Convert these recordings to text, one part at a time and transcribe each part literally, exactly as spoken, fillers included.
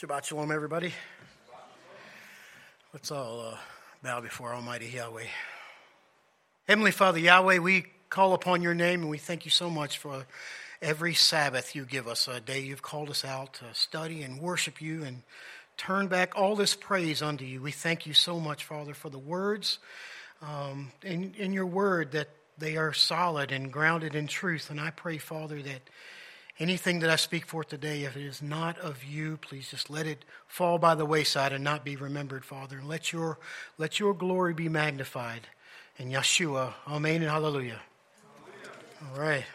Shabbat Shalom, everybody. Let's all uh, bow before Almighty Yahweh. Heavenly Father Yahweh, we call upon your name and we thank you so much for every Sabbath you give us, a day you've called us out to study and worship you and turn back all this praise unto you. We thank you so much, Father, for the words um, in, in your word, that they are solid and grounded in truth. And I pray, Father, that anything that I speak forth today, if it is not of you, please just let it fall by the wayside and not be remembered, Father. And let your, let your glory be magnified. In Yeshua, amen and hallelujah. Hallelujah. All right.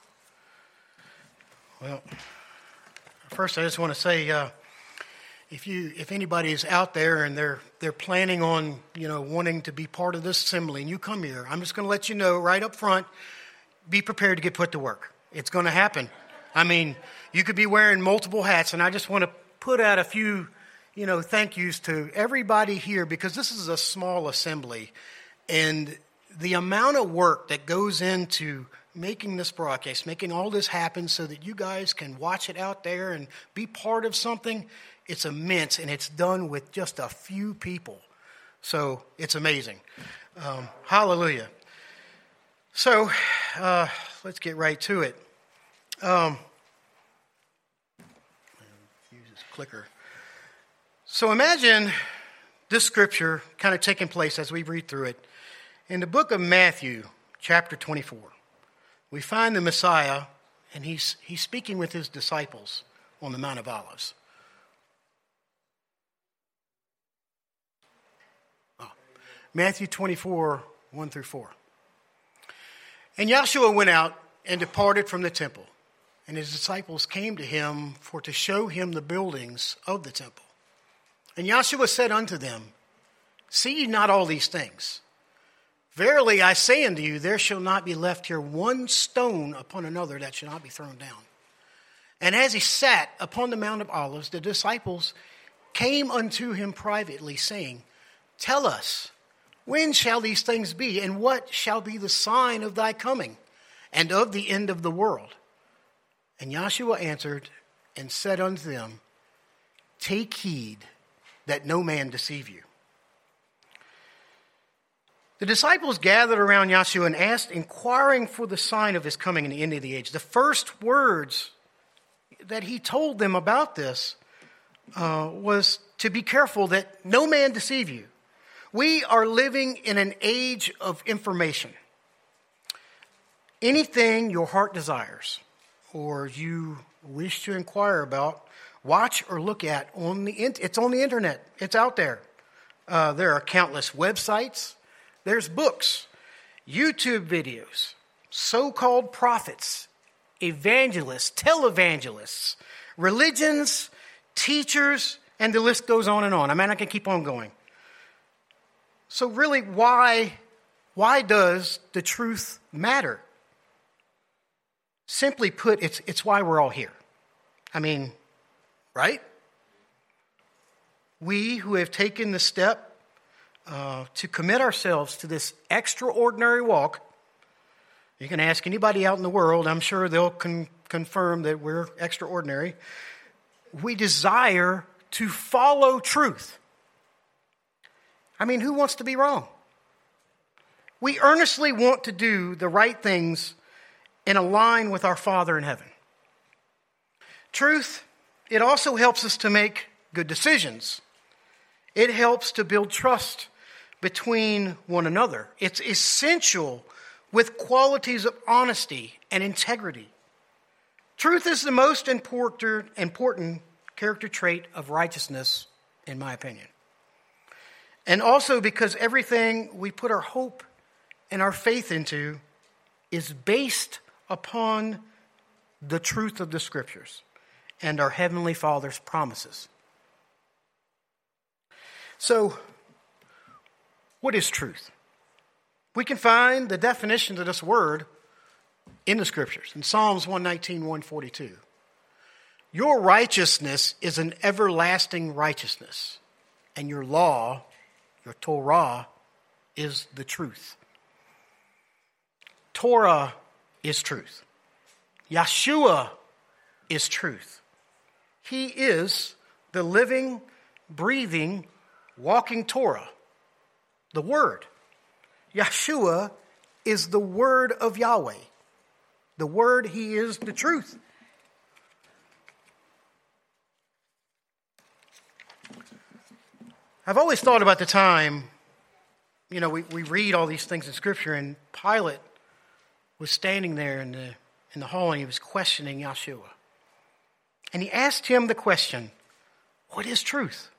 Well, first I just want to say, uh, if you, if anybody is out there and they're they're planning on, you know, wanting to be part of this assembly, and you come here, I'm just going to let you know right up front, be prepared to get put to work. It's going to happen. I mean, you could be wearing multiple hats, and I just want to put out a few, you know, thank yous to everybody here, because this is a small assembly, and the amount of work that goes into making this broadcast, making all this happen so that you guys can watch it out there and be part of something, it's immense, and it's done with just a few people. So it's amazing. Um, hallelujah. So uh, let's get right to it. Um, use this clicker. So imagine this scripture kind of taking place as we read through it. In the book of Matthew, chapter twenty-four, we find the Messiah, and he's he's speaking with his disciples on the Mount of Olives. Oh, Matthew twenty-four, one through four. And Yahshua went out and departed from the temple. And his disciples came to him for to show him the buildings of the temple. And Yahshua said unto them, See ye not all these things? Verily I say unto you, there shall not be left here one stone upon another that shall not be thrown down. And as he sat upon the Mount of Olives, the disciples came unto him privately, saying, Tell us, when shall these things be, and what shall be the sign of thy coming, and of the end of the world? And Yahshua answered and said unto them, Take heed that no man deceive you. The disciples gathered around Yahshua and asked, inquiring for the sign of his coming in the end of the age. The first words that he told them about this uh, was to be careful that no man deceive you. We are living in an age of information. Anything your heart desires or you wish to inquire about, watch or look at on the in- it's on the internet. It's out there. Uh, there are countless websites. There's books, YouTube videos, so-called prophets, evangelists, televangelists, religions, teachers, and the list goes on and on. I mean, I can keep on going. So really, why, why does the truth matter? Simply put, it's it's why we're all here. I mean, right? We who have taken the step uh, to commit ourselves to this extraordinary walk, you can ask anybody out in the world, I'm sure they'll con- confirm that we're extraordinary. We desire to follow truth. I mean, who wants to be wrong? We earnestly want to do the right things and align with our Father in heaven. Truth, it also helps us to make good decisions. It helps to build trust between one another. It's essential with qualities of honesty and integrity. Truth is the most important, important character trait of righteousness, in my opinion. And also because everything we put our hope and our faith into is based upon the truth of the Scriptures and our Heavenly Father's promises. So, what is truth? We can find the definition of this word in the Scriptures. In Psalms one nineteen, one forty-two. Your righteousness is an everlasting righteousness, and your law, your Torah, is the truth. Torah is truth. Yeshua is truth. He is the living, breathing, walking Torah, the Word. Yeshua is the Word of Yahweh. The Word, He is the truth. I've always thought about the time, you know, we, we read all these things in Scripture, and Pilate was standing there in the, in the hall, and he was questioning Yeshua. And he asked him the question, what is truth?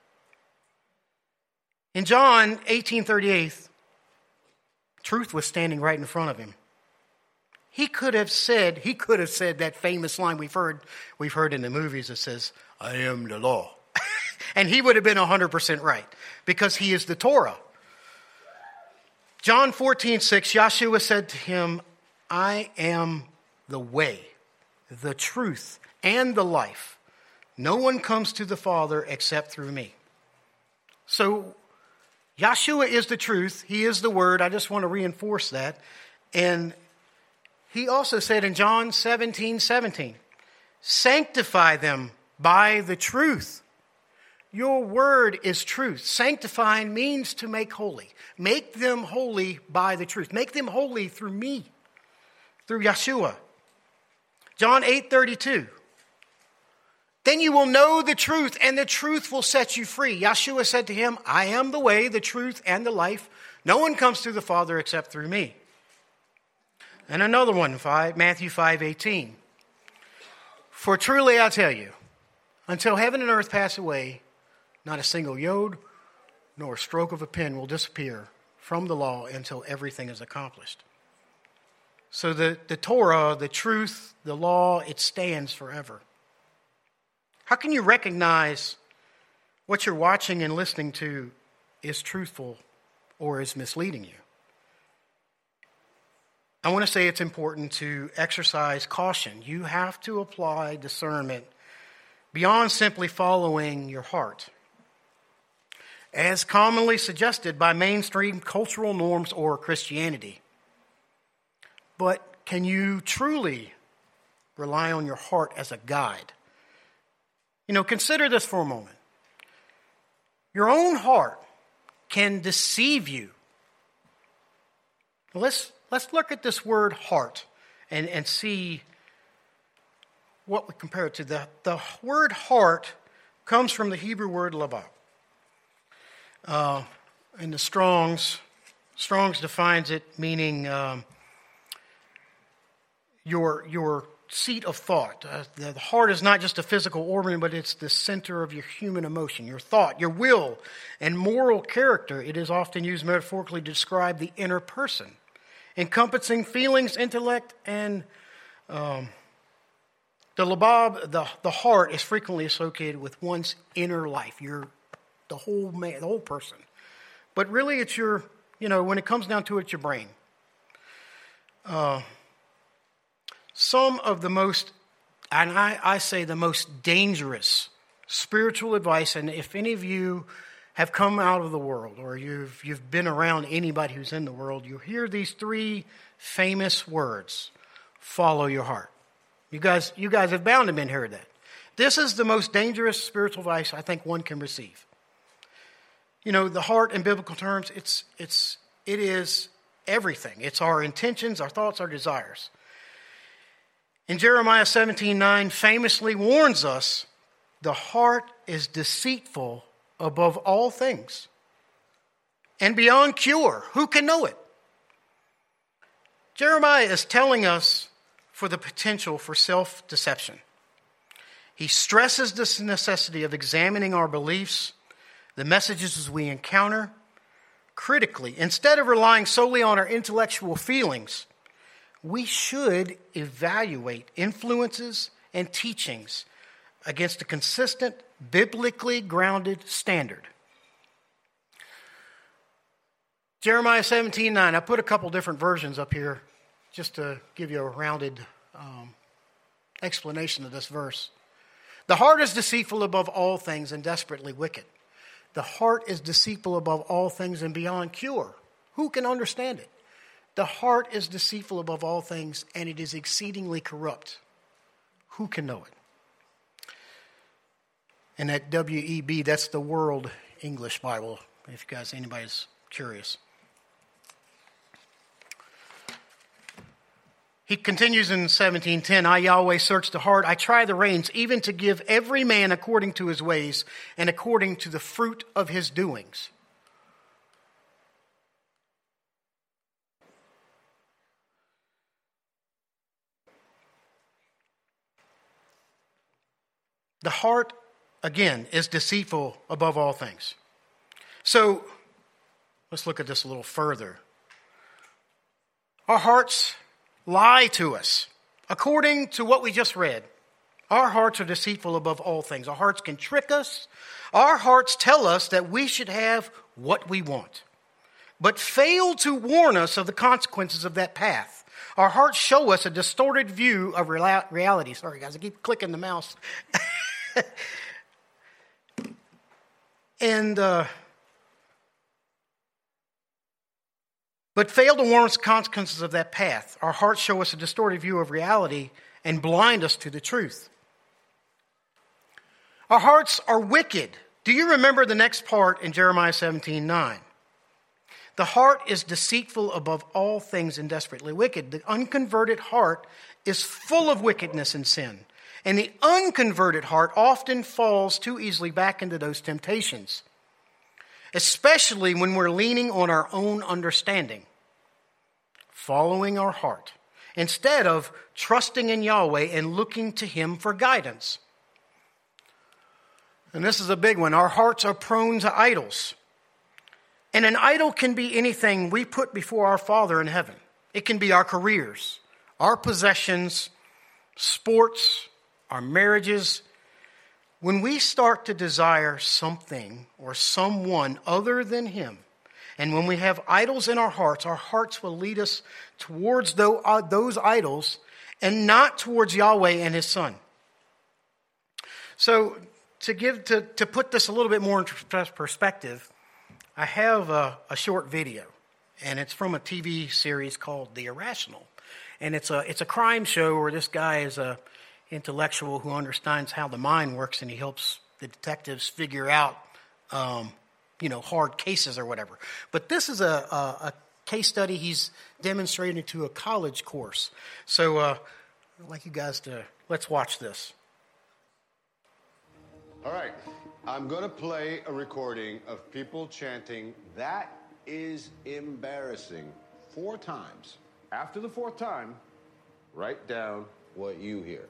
In John eighteen thirty-eight, truth was standing right in front of him. He could have said, he could have said that famous line we've heard, we've heard in the movies that says, I am the law. And he would have been one hundred percent right, because he is the Torah. John fourteen six, Yeshua said to him, I am the way, the truth, and the life. No one comes to the Father except through me. So, Yeshua is the truth. He is the Word. I just want to reinforce that. And he also said in John seventeen seventeen, sanctify them by the truth. Your word is truth. Sanctifying means to make holy. Make them holy by the truth. Make them holy through me, through Yeshua. John eight thirty-two. Then you will know the truth, and the truth will set you free. Yeshua said to him, I am the way, the truth, and the life. No one comes to the Father except through me. And another one, Matthew five eighteen. For truly I tell you, until heaven and earth pass away, not a single yod nor a stroke of a pen will disappear from the law until everything is accomplished. So the, the Torah, the truth, the law, it stands forever. How can you recognize what you're watching and listening to is truthful or is misleading you? I want to say it's important to exercise caution. You have to apply discernment beyond simply following your heart, as commonly suggested by mainstream cultural norms or Christianity. But can you truly rely on your heart as a guide? You know, consider this for a moment. Your own heart can deceive you. Let's, let's look at this word heart and, and see what we compare it to. The, the word heart comes from the Hebrew word labah. Uh, in the Strong's, Strong's defines it meaning um, your your seat of thought. Uh, the, the heart is not just a physical organ, but it's the center of your human emotion, your thought, your will, and moral character. It is often used metaphorically to describe the inner person, encompassing feelings, intellect, and um, the labab, the, the heart, is frequently associated with one's inner life, your the whole man, the whole person. But really, it's your, you know, when it comes down to it, it's your brain. Uh, some of the most, and I, I say the most dangerous spiritual advice, and if any of you have come out of the world or you've you've been around anybody who's in the world, you hear these three famous words: follow your heart. You guys, you guys have bound to been heard that. This is the most dangerous spiritual advice I think one can receive. You know, the heart in biblical terms, it's it's it is everything. It's our intentions, our thoughts, our desires. In Jeremiah seventeen nine famously warns us, the heart is deceitful above all things and beyond cure. Who can know it? Jeremiah is telling us for the potential for self-deception. He stresses this necessity of examining our beliefs, the messages we encounter, critically. Instead of relying solely on our intellectual feelings, we should evaluate influences and teachings against a consistent, biblically grounded standard. Jeremiah seventeen nine, I put a couple different versions up here just to give you a rounded um, explanation of this verse. The heart is deceitful above all things and desperately wicked. The heart is deceitful above all things and beyond cure. Who can understand it? The heart is deceitful above all things and it is exceedingly corrupt. Who can know it? And that W E B, that's the World English Bible, if you guys, anybody's curious. He continues in seventeen ten, I, Yahweh, search the heart. I try the reins, even to give every man according to his ways and according to the fruit of his doings. The heart, again, is deceitful above all things. So, let's look at this a little further. Our hearts lie to us. According to what we just read, our hearts are deceitful above all things. Our hearts can trick us. Our hearts tell us that we should have what we want, but fail to warn us of the consequences of that path. Our hearts show us a distorted view of reality. Sorry, guys, I keep clicking the mouse. and uh, but fail to warn us the consequences of that path. Our hearts show us a distorted view of reality and blind us to the truth. Our hearts are wicked. Do you remember the next part in Jeremiah seventeen nine? The heart is deceitful above all things and desperately wicked. The unconverted heart is full of wickedness and sin. And the unconverted heart often falls too easily back into those temptations, especially when we're leaning on our own understanding, following our heart, instead of trusting in Yahweh and looking to Him for guidance. And this is a big one. Our hearts are prone to idols. And an idol can be anything we put before our Father in heaven. It can be our careers, our possessions, sports, our marriages. When we start to desire something or someone other than Him, and when we have idols in our hearts, our hearts will lead us towards those idols and not towards Yahweh and His Son. So to give to, to put this a little bit more in perspective, I have a, a short video, and it's from a T V series called The Irrational. And it's a it's a crime show where this guy is a intellectual who understands how the mind works, and he helps the detectives figure out, um, you know, hard cases or whatever. But this is a, a, a case study he's demonstrating to a college course. So uh, I'd like you guys to, let's watch this. All right, I'm going to play a recording of people chanting, "That is embarrassing," four times. After the fourth time, write down what you hear.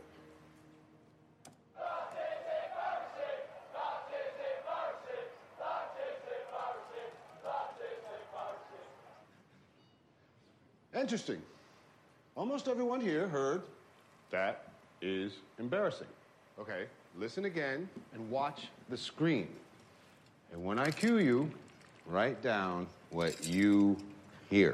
Interesting. Almost everyone here heard, "That is embarrassing." Okay, listen again and watch the screen. And when I cue you, write down what you hear.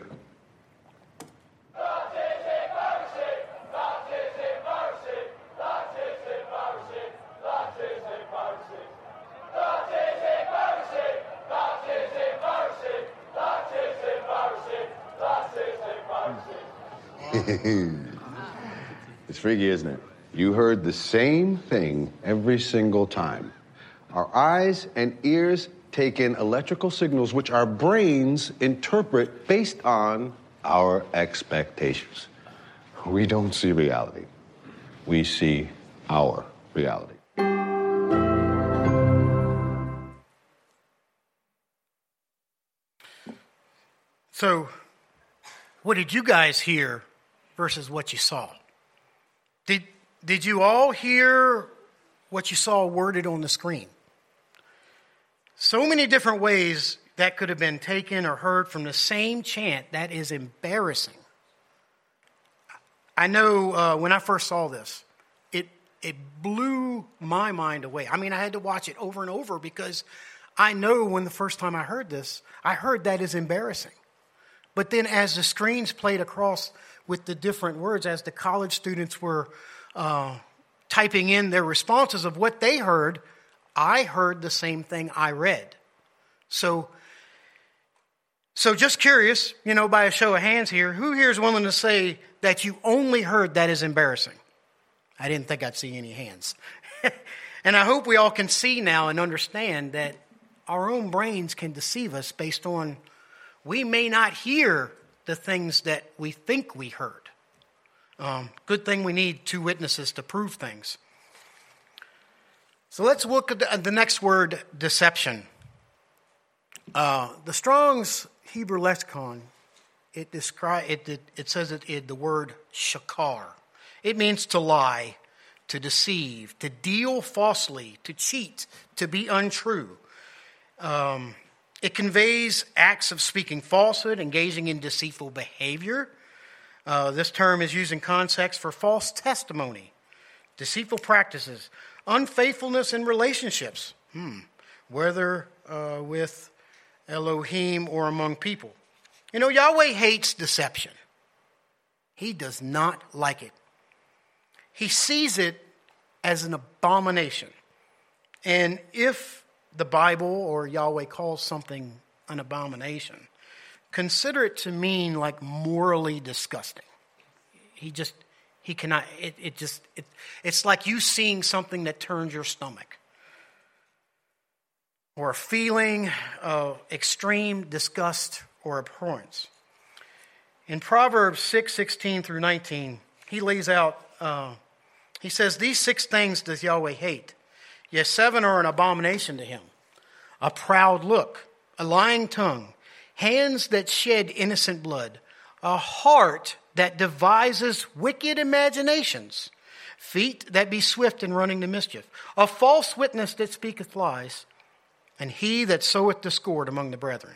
It's freaky, isn't it? You heard the same thing every single time. Our eyes and ears take in electrical signals which our brains interpret based on our expectations. We don't see reality. We see our reality. So, what did you guys hear versus what you saw? Did did you all hear what you saw worded on the screen? So many different ways that could have been taken or heard from the same chant. That is embarrassing. I know uh, when I first saw this, it it blew my mind away. I mean, I had to watch it over and over because I know when the first time I heard this, I heard that is embarrassing. But then as the screens played across with the different words, as the college students were uh, typing in their responses of what they heard, I heard the same thing I read. So, so just curious, you know, by a show of hands here, who here is willing to say that you only heard that is embarrassing? I didn't think I'd see any hands. And I hope we all can see now and understand that our own brains can deceive us based on we may not hear the things that we think we heard. Um, good thing we need two witnesses to prove things. So let's look at the, the next word, deception. Uh, the Strong's Hebrew lexicon, it descri- it, it, it says it, it the word shakar. It means to lie, to deceive, to deal falsely, to cheat, to be untrue. Um, it conveys acts of speaking falsehood, engaging in deceitful behavior. Uh, this term is used in context for false testimony, deceitful practices, unfaithfulness in relationships, hmm. whether uh, with Elohim or among people. You know, Yahweh hates deception. He does not like it. He sees it as an abomination. And if the Bible or Yahweh calls something an abomination, consider it to mean like morally disgusting. He just, he cannot, it, it just, it, it's like you seeing something that turns your stomach. Or a feeling of extreme disgust or abhorrence. In Proverbs six, sixteen through nineteen, he lays out, uh, he says, these six things does Yahweh hate. Yes, seven are an abomination to him. A proud look, a lying tongue, hands that shed innocent blood, a heart that devises wicked imaginations, feet that be swift in running to mischief, a false witness that speaketh lies, and he that soweth discord among the brethren.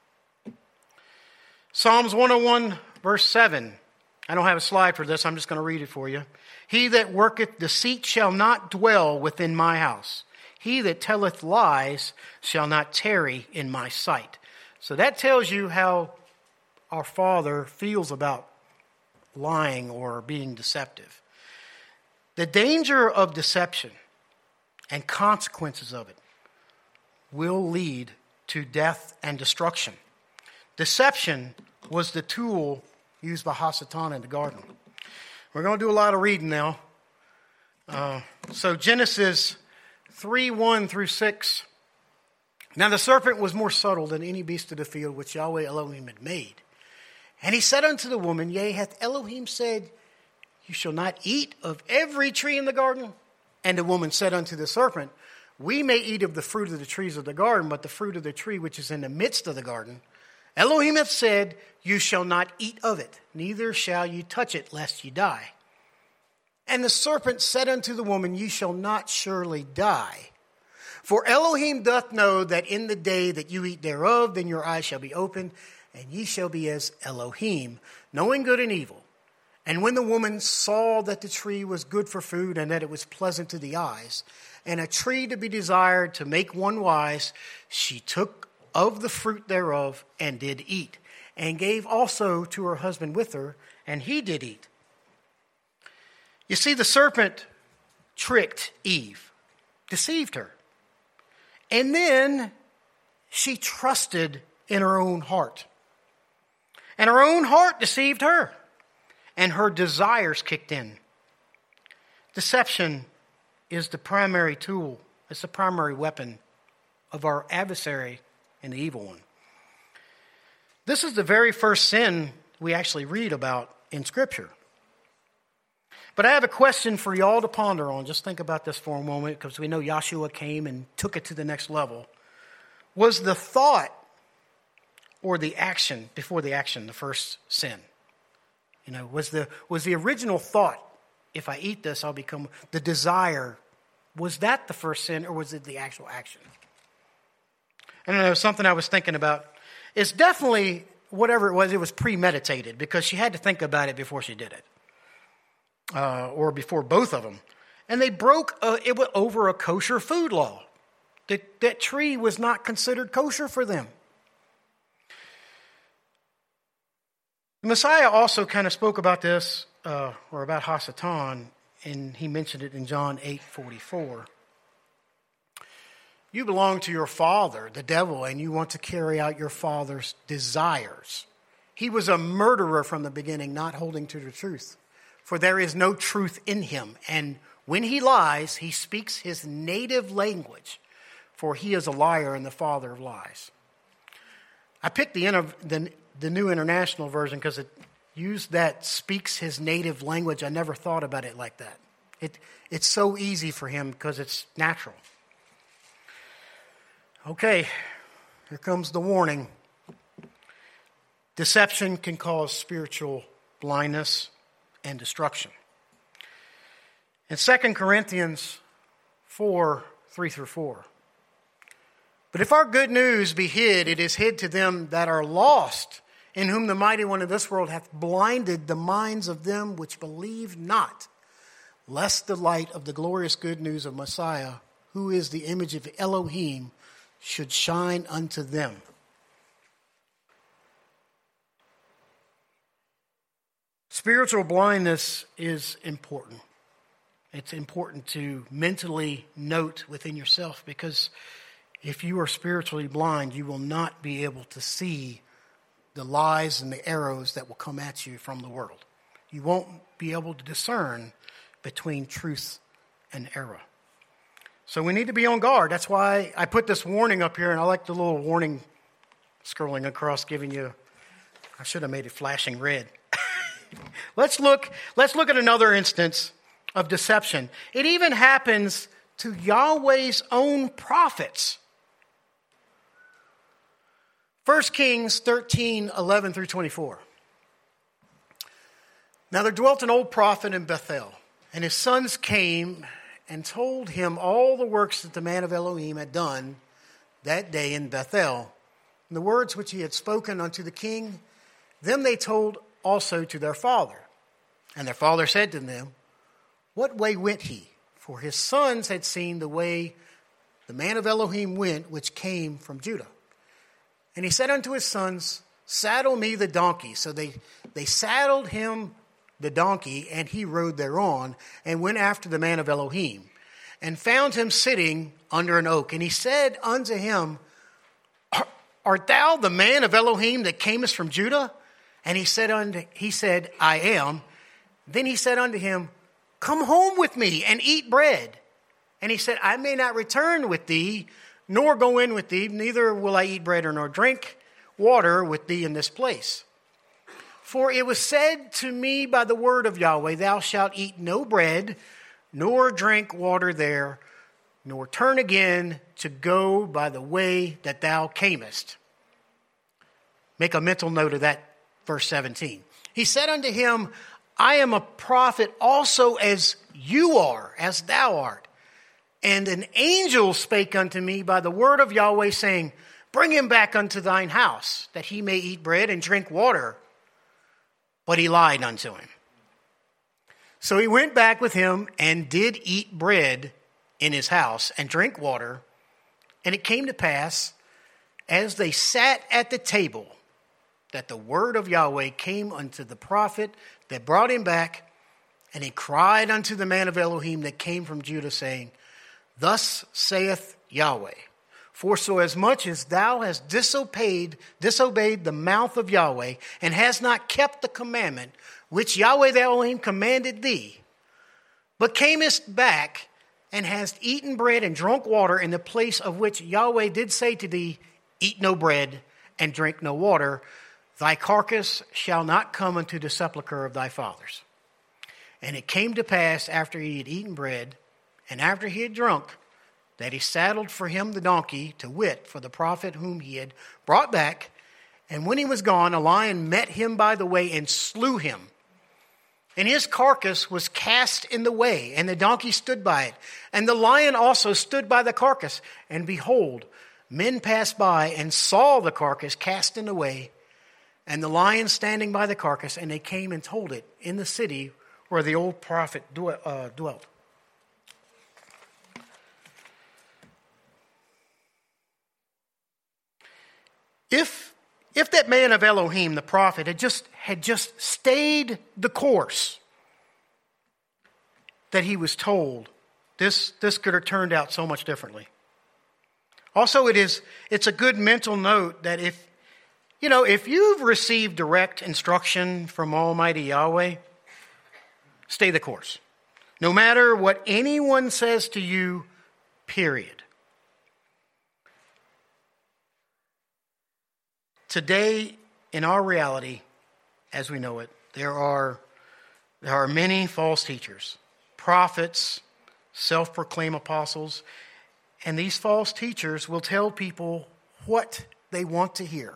Psalms one oh one, verse seven. I don't have a slide for this. I'm just going to read it for you. He that worketh deceit shall not dwell within my house. He that telleth lies shall not tarry in my sight. So that tells you how our Father feels about lying or being deceptive. The danger of deception and consequences of it will lead to death and destruction. Deception was the tool used by Hasatan in the garden. We're going to do a lot of reading now. Uh, so Genesis three, one through six. Now the serpent was more subtle than any beast of the field which Yahweh Elohim had made. And he said unto the woman, yea, hath Elohim said, you shall not eat of every tree in the garden? And the woman said unto the serpent, we may eat of the fruit of the trees of the garden, but the fruit of the tree which is in the midst of the garden, Elohim hath said, you shall not eat of it, neither shall you touch it, lest you die. And the serpent said unto the woman, ye shall not surely die. For Elohim doth know that in the day that you eat thereof, then your eyes shall be opened, and ye shall be as Elohim, knowing good and evil. And when the woman saw that the tree was good for food, and that it was pleasant to the eyes, and a tree to be desired to make one wise, she took of the fruit thereof, and did eat, and gave also to her husband with her, and he did eat. You see, the serpent tricked Eve, deceived her. And then she trusted in her own heart. And her own heart deceived her. And her desires kicked in. Deception is the primary tool. It's the primary weapon of our adversary and the evil one. This is the very first sin we actually read about in Scripture. But I have a question for y'all to ponder on. Just think about this for a moment, because we know Yahshua came and took it to the next level. Was the thought or the action, before the action, the first sin? You know, was the was the original thought, if I eat this, I'll become, the desire, was that the first sin, or was it the actual action? I don't know, something I was thinking about. It's definitely, whatever it was, it was premeditated, because she had to think about it before she did it. Uh, or before both of them. And they broke uh, it over a kosher food law. That, that tree was not considered kosher for them. The Messiah also kind of spoke about this, uh, or about Hasatan, and he mentioned it in John eight forty-four. You belong to your father, the devil, and you want to carry out your father's desires. He was a murderer from the beginning, not holding to the truth. For there is no truth in him. And When he lies, he speaks his native language, for he is a liar and the father of lies. I picked the, the, the New International Version because it used that speaks his native language. I never thought about it like that. It, it's so easy for him because it's natural. Okay, here comes the warning. Deception can cause spiritual blindness and destruction. In Second Corinthians four, three through four. But if our good news be hid, it is hid to them that are lost, in whom the mighty one of this world hath blinded the minds of them which believe not, lest the light of the glorious good news of Messiah, who is the image of Elohim, should shine unto them. Spiritual blindness is important. It's important to mentally note within yourself, because if you are spiritually blind, you will not be able to see the lies and the arrows that will come at you from the world. You won't be able to discern between truth and error. So we need to be on guard. That's why I put this warning up here, and I like the little warning scrolling across, giving you, I should have made it flashing red. let's look, let's look at another instance of deception. It even happens to Yahweh's own prophets. First Kings thirteen, eleven through twenty-four. Now there dwelt an old prophet in Bethel, and his sons came and told him all the works that the man of Elohim had done that day in Bethel. And the words which he had spoken unto the king, them they told also to their father. And their father said to them, what way went he? For his sons had seen the way the man of Elohim went, which came from Judah. And he said unto his sons, saddle me the donkey. So they, they saddled him the donkey, and he rode thereon, and went after the man of Elohim, and found him sitting under an oak. And he said unto him, art thou the man of Elohim that camest from Judah? And he said unto he said, I am. Then he said unto him, come home with me and eat bread. And he said, I may not return with thee, nor go in with thee, neither will I eat bread or nor drink water with thee in this place. For it was said to me by the word of Yahweh, thou shalt eat no bread, nor drink water there, nor turn again to go by the way that thou camest. Make a mental note of that, verse seventeen. He said unto him, I am a prophet also as you are, as thou art. And an angel spake unto me by the word of Yahweh, saying, bring him back unto thine house, that he may eat bread and drink water. But he lied unto him. So he went back with him and did eat bread in his house and drink water. And it came to pass, as they sat at the table, that the word of Yahweh came unto the prophet that brought him back, and he cried unto the man of Elohim that came from Judah, saying, thus saith Yahweh, for so as much as thou hast disobeyed, disobeyed the mouth of Yahweh, and hast not kept the commandment which Yahweh the Elohim commanded thee, but camest back and hast eaten bread and drunk water in the place of which Yahweh did say to thee, eat no bread and drink no water, thy carcass shall not come unto the sepulchre of thy fathers. And it came to pass, after he had eaten bread, and after he had drunk, that he saddled for him the donkey, to wit, for the prophet whom he had brought back. And when he was gone, a lion met him by the way and slew him. And his carcass was cast in the way, and the donkey stood by it. And the lion also stood by the carcass. And behold, men passed by and saw the carcass cast in the way, and the lion standing by the carcass, and they came and told it in the city where the old prophet dwelt. If if that man of Elohim, the prophet, had just had just stayed the course that he was told, this this could have turned out so much differently. Also, it is it's a good mental note that if you know if you've received direct instruction from Almighty Yahweh, stay the course. no matter what anyone says to you, period. Today, in our reality, as we know it, there are, there are many false teachers, prophets, self-proclaimed apostles, and these false teachers will tell people what they want to hear.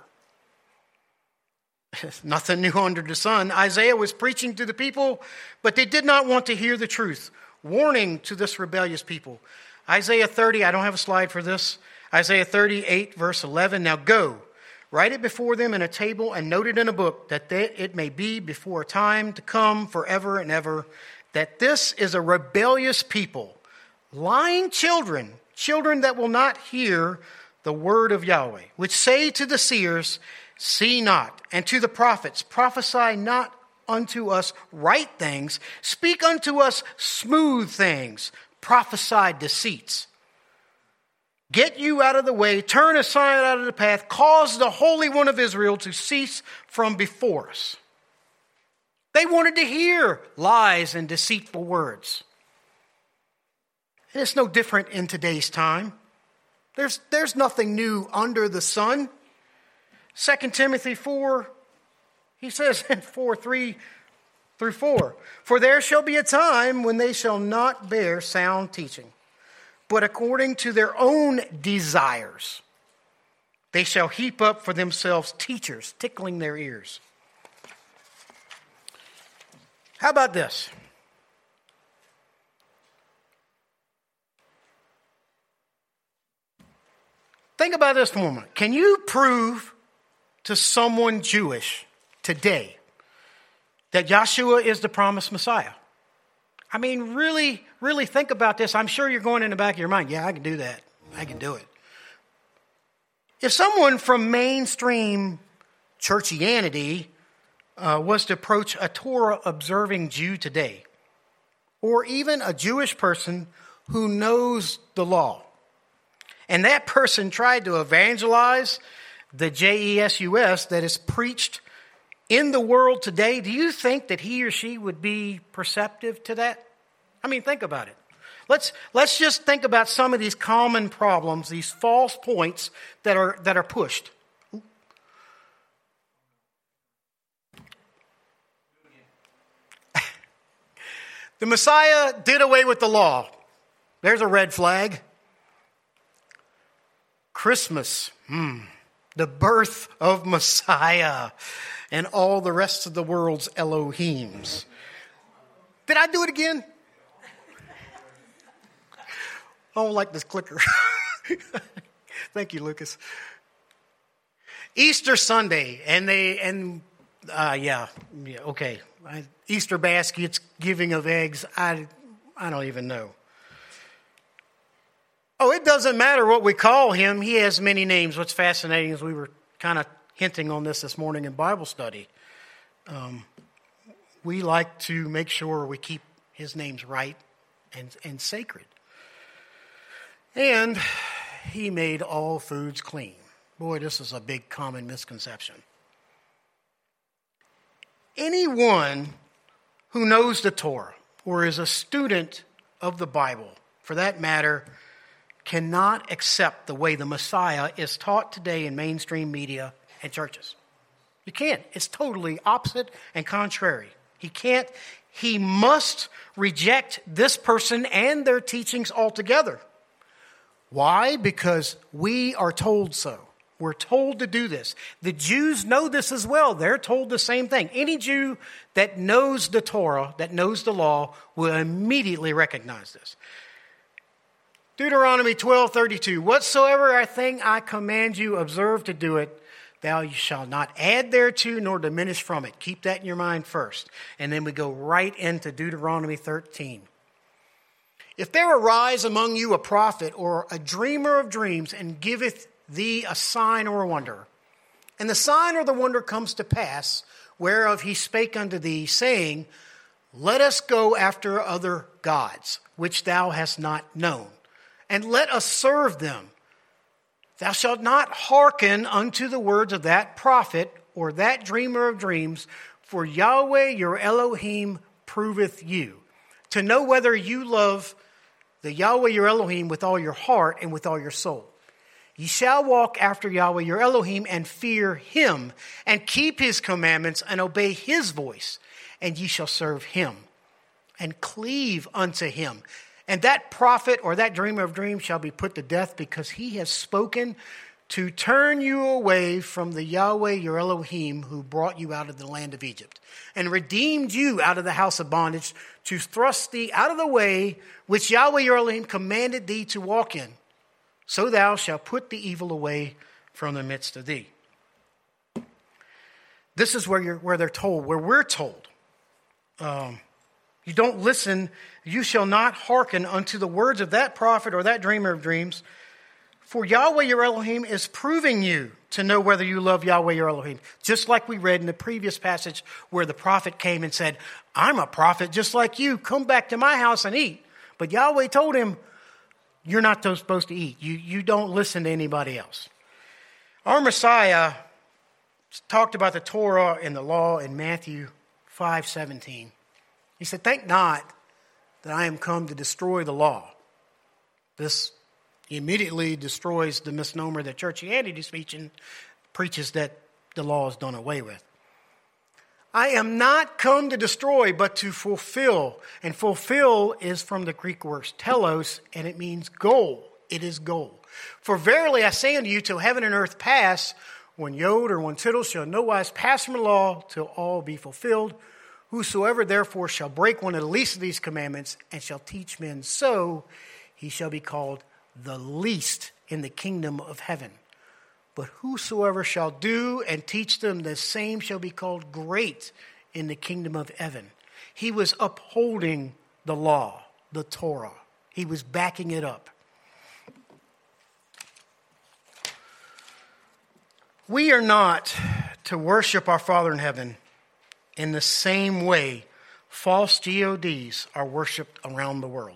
Nothing new under the sun. Isaiah was preaching to the people, but they did not want to hear the truth. Warning to this rebellious people. Isaiah thirty, I don't have a slide for this. Isaiah thirty-eight, verse eleven. Now go, write it before them in a table and note it in a book, that it may be before a time to come forever and ever, that this is a rebellious people, lying children, children that will not hear the word of Yahweh, which say to the seers, see not, and to the prophets, prophesy not unto us right things, speak unto us smooth things, prophesy deceits. Get you out of the way, turn aside out of the path, cause the Holy One of Israel to cease from before us. They wanted to hear lies and deceitful words. And it's no different in today's time. There's, there's nothing new under the sun. Second Timothy four, he says in four, three through four, for there shall be a time when they shall not bear sound teaching, but according to their own desires, they shall heap up for themselves teachers, tickling their ears. How about this? Think about this for a moment. Can you prove to someone Jewish today that Yahshua is the promised Messiah? I mean, really, really think about this. I'm sure you're going in the back of your mind, yeah, I can do that. I can do it. If someone from mainstream churchianity uh, was to approach a Torah-observing Jew today, or even a Jewish person who knows the law, and that person tried to evangelize the J E S U S that is preached in the world today, do you think that he or she would be perceptive to that? I mean, think about it. Let's let's just think about some of these common problems, these false points that are that are pushed. The Messiah did away with the law. There's a red flag. Christmas, hmm, the birth of Messiah and all the rest of the world's Elohims. Did I do it again? I don't like this clicker. Thank you, Lucas. Easter Sunday, and they, and uh, yeah, yeah, okay. I, Easter baskets, giving of eggs, I, I don't even know. Oh, it doesn't matter what we call him. He has many names. What's fascinating is we were kind of hinting on this this morning in Bible study. Um, we like to make sure we keep his names right and, and sacred. And he made all foods clean. Boy, this is a big common misconception. Anyone who knows the Torah or is a student of the Bible, for that matter, cannot accept the way the Messiah is taught today in mainstream media and churches. You can't. It's totally opposite and contrary. He can't. He must reject this person and their teachings altogether. Why? Because we are told so. We're told to do this. The Jews know this as well. They're told the same thing. Any Jew that knows the Torah, that knows the law, will immediately recognize this. Deuteronomy twelve thirty-two, whatsoever I thing I command you, observe to do it, thou shalt not add thereto nor diminish from it. Keep that in your mind first. And then we go right into Deuteronomy thirteen. If there arise among you a prophet or a dreamer of dreams, and giveth thee a sign or a wonder, and the sign or the wonder comes to pass, whereof he spake unto thee, saying, let us go after other gods, which thou hast not known, and let us serve them. Thou shalt not hearken unto the words of that prophet or that dreamer of dreams, for Yahweh your Elohim proveth you. to know whether you love the Yahweh your Elohim with all your heart and with all your soul. Ye shall walk after Yahweh your Elohim and fear him and keep his commandments and obey his voice. And ye shall serve him and cleave unto him. And that prophet or that dreamer of dreams shall be put to death, because he has spoken to turn you away from the Yahweh your Elohim, who brought you out of the land of Egypt and redeemed you out of the house of bondage, to thrust thee out of the way which Yahweh your Elohim commanded thee to walk in. So thou shalt put the evil away from the midst of thee. This is where you're, where they're told, where we're told. Um, you don't listen, you shall not hearken unto the words of that prophet or that dreamer of dreams. For Yahweh your Elohim is proving you to know whether you love Yahweh your Elohim. Just like we read in the previous passage where the prophet came and said, I'm a prophet just like you. Come back to my house and eat. But Yahweh told him, you're not supposed to eat. You, you don't listen to anybody else. Our Messiah talked about the Torah and the law in Matthew five seventeen. He said, think not that I am come to destroy the law. This immediately destroys the misnomer that churchianity is preaching, preaches that the law is done away with. I am not come to destroy, but to fulfill. And fulfill is from the Greek word telos, and it means goal. It is goal. For verily I say unto you, till heaven and earth pass, one yod or one tittle shall no wise pass from the law, till all be fulfilled. Whosoever therefore shall break one of the least of these commandments, and shall teach men so, he shall be called the least in the kingdom of heaven. But whosoever shall do and teach them, the same shall be called great in the kingdom of heaven. He was upholding the law, the Torah. He was backing it up. We are not to worship our Father in heaven in the same way false gods are worshipped around the world.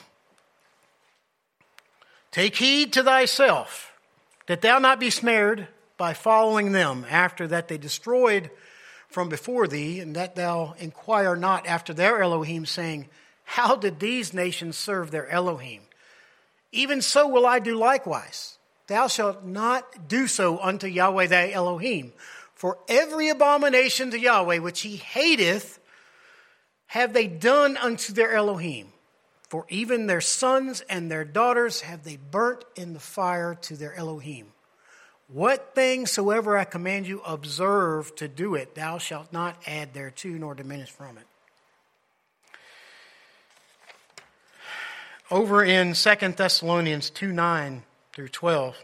Take heed to thyself, that thou not be snared by following them, after that they destroyed from before thee, and that thou inquire not after their Elohim, saying, how did these nations serve their Elohim? Even so will I do likewise. Thou shalt not do so unto Yahweh thy Elohim. For every abomination to Yahweh which he hateth have they done unto their Elohim. For even their sons and their daughters have they burnt in the fire to their Elohim. What thing soever I command you, observe to do it. Thou shalt not add thereto, nor diminish from it. Over in Second Thessalonians two, nine through twelve,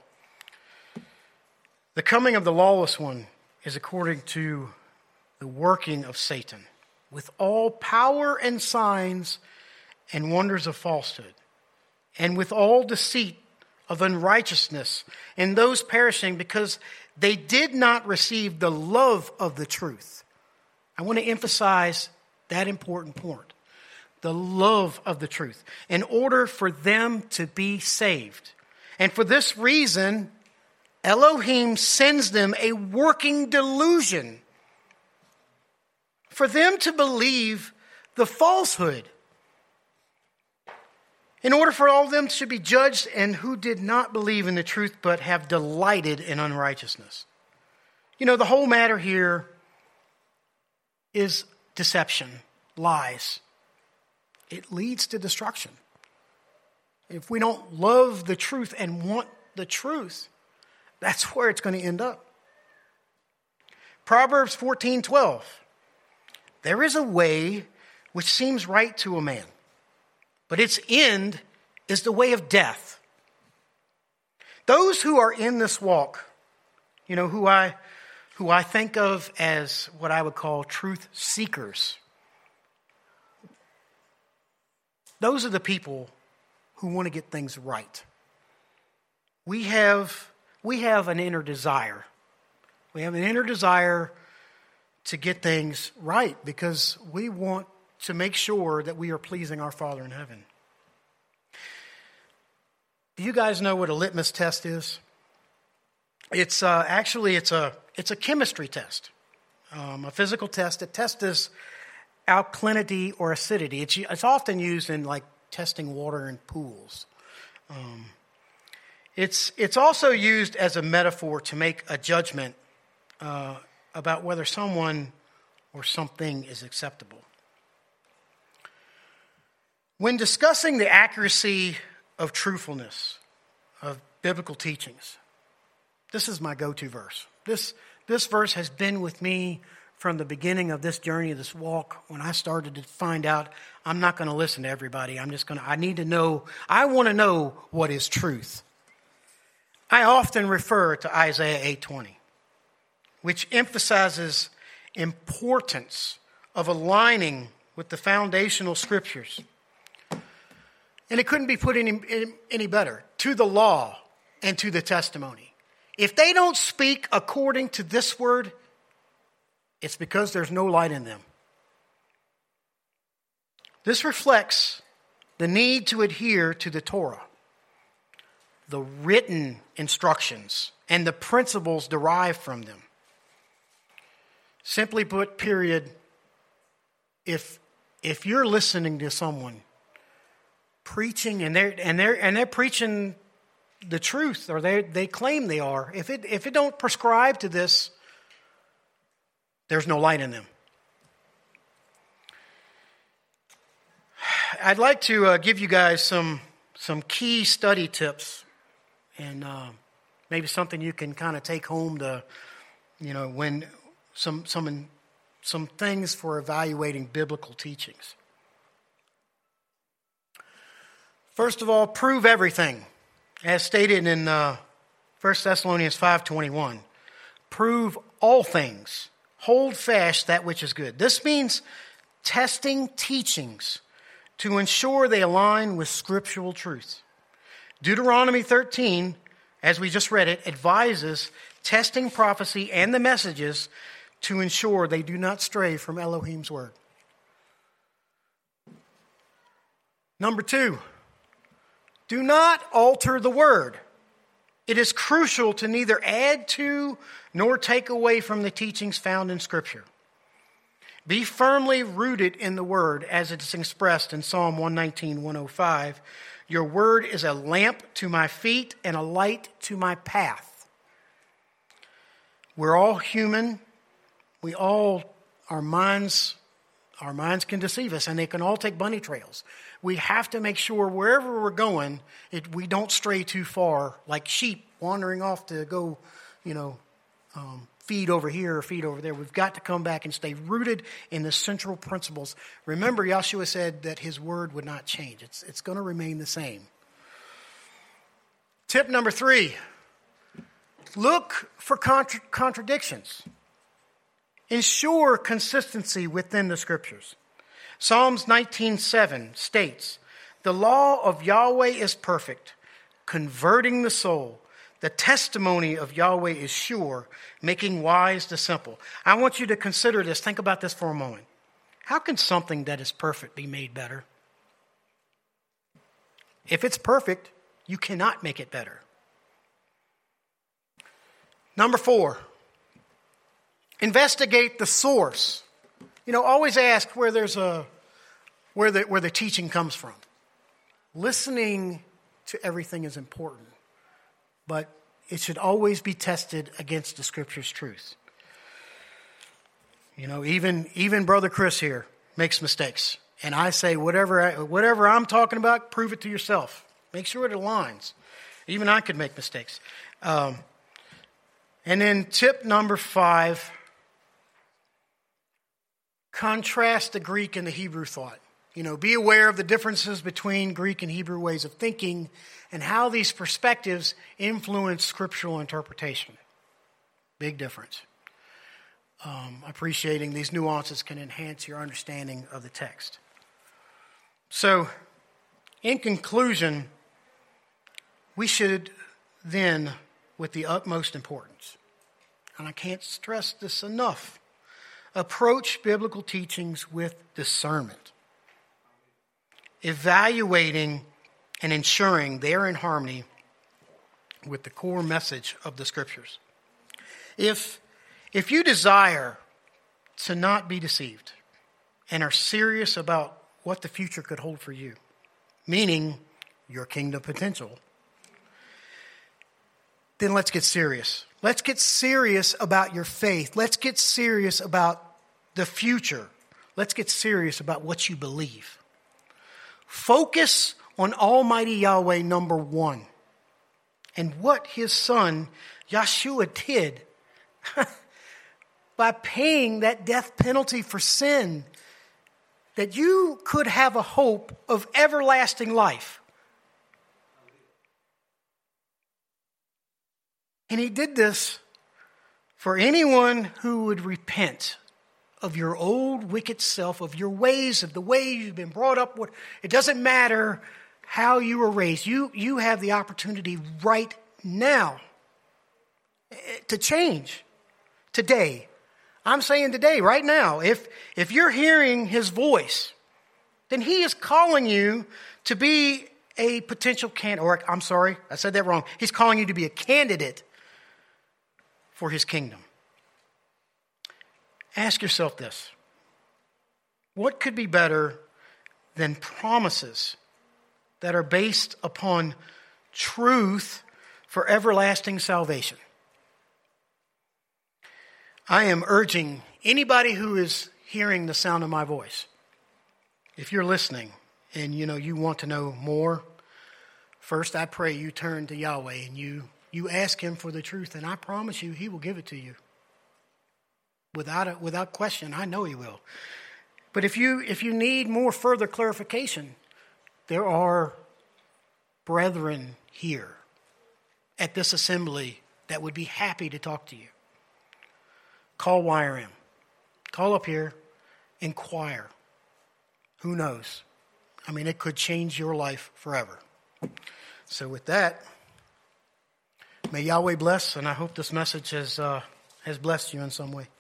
the coming of the lawless one is according to the working of Satan, with all power and signs and wonders of falsehood, and with all deceit of unrighteousness in those perishing, because they did not receive the love of the truth. I want to emphasize that important point. The love of the truth, in order for them to be saved. And for this reason, Elohim sends them a working delusion for them to believe the falsehood, in order for all of them to be judged, and who did not believe in the truth but have delighted in unrighteousness. You know, the whole matter here is deception, lies. It leads to destruction. If we don't love the truth and want the truth, that's where it's going to end up. Proverbs fourteen twelve. There is a way which seems right to a man, but its end is the way of death. Those who are in this walk, you know, who I who I think of as what I would call truth seekers, those are the people who want to get things right. We have we have an inner desire. We have an inner desire to get things right, because we want to make sure that we are pleasing our Father in heaven. Do you guys know what a litmus test is? It's uh, actually it's a it's a chemistry test, um, a physical test. It tests us alkalinity or acidity. It's, it's often used in like testing water in pools. Um, it's, it's also used as a metaphor to make a judgment uh, about whether someone or something is acceptable. When discussing the accuracy of truthfulness of biblical teachings, this is my go-to verse. This, this verse has been with me from the beginning of this journey, of this walk, when I started to find out I'm not going to listen to everybody. I'm just going to, I need to know, I want to know what is truth. I often refer to Isaiah eight twenty, which emphasizes importance of aligning with the foundational scriptures. And it couldn't be put any, any better. To the law and to the testimony. If they don't speak according to this word, it's because there's no light in them. This reflects the need to adhere to the Torah, the written instructions, and the principles derived from them. Simply put, period, if, if you're listening to someone preaching and they're and they're and they're preaching the truth, or they they claim they are, if it if it don't prescribe to this, there's no light in them. I'd like to uh, give you guys some some key study tips, and uh, maybe something you can kind of take home to, you know, when some some some things for evaluating biblical teachings. First of all, prove everything, as stated in uh, First Thessalonians five twenty-one. Prove all things. Hold fast that which is good. This means testing teachings to ensure they align with scriptural truth. Deuteronomy thirteen, as we just read it, advises testing prophecy and the messages to ensure they do not stray from Elohim's word. Number two, do not alter the word. It is crucial to neither add to nor take away from the teachings found in Scripture. Be firmly rooted in the word as it is expressed in Psalm one nineteen, one oh five. Your word is a lamp to my feet and a light to my path. We're all human. We all, our minds, our minds can deceive us, and they can all take bunny trails. We have to make sure wherever we're going, it, we don't stray too far, like sheep wandering off to go, you know, um, feed over here or feed over there. We've got to come back and stay rooted in the central principles. Remember, Yahshua said that his word would not change. It's, it's going to remain the same. Tip number three, look for contra- contradictions. Ensure consistency within the scriptures. Psalms nineteen seven states, the law of Yahweh is perfect, converting the soul. The testimony of Yahweh is sure, making wise the simple. I want you to consider this. Think about this for a moment. How can something that is perfect be made better? If it's perfect, you cannot make it better. Number four, investigate the source. You know, always ask where there's a where the where the teaching comes from. Listening to everything is important, but it should always be tested against the Scripture's truth. You know, even even Brother Chris here makes mistakes, and I say whatever I, whatever I'm talking about, prove it to yourself. Make sure it aligns. Even I could make mistakes. Um, and then tip number five. Contrast the Greek and the Hebrew thought. You know, be aware of the differences between Greek and Hebrew ways of thinking and how these perspectives influence scriptural interpretation. Big difference. Um, appreciating these nuances can enhance your understanding of the text. So, in conclusion, we should then, with the utmost importance, and I can't stress this enough, approach biblical teachings with discernment, evaluating and ensuring they are in harmony with the core message of the Scriptures. If, if you desire to not be deceived, and are serious about what the future could hold for you, meaning your kingdom potential, then let's get serious. Let's get serious about your faith. Let's get serious about the future. Let's get serious about what you believe. Focus on Almighty Yahweh, number one, and what his son, Yeshua, did by paying that death penalty for sin, that you could have a hope of everlasting life. And he did this for anyone who would repent of your old wicked self, of your ways, of the way you've been brought up. It doesn't matter how you were raised. You, you have the opportunity right now to change. Today. I'm saying today, right now. If, if you're hearing his voice, then he is calling you to be a potential candidate. Or, I'm sorry, I said that wrong. He's calling you to be a candidate for his kingdom. Ask yourself this. What could be better than promises that are based upon truth for everlasting salvation? I am urging anybody who is hearing the sound of my voice, if you're listening and you know you want to know more, first I pray you turn to Yahweh and you you ask him for the truth, and I promise you he will give it to you. Without a, without question, I know he will. But if you if you need more further clarification, there are brethren here at this assembly that would be happy to talk to you. Call Y R M. Call up here, inquire. Who knows? I mean, it could change your life forever. So with that, may Yahweh bless, and I hope this message has uh, has blessed you in some way.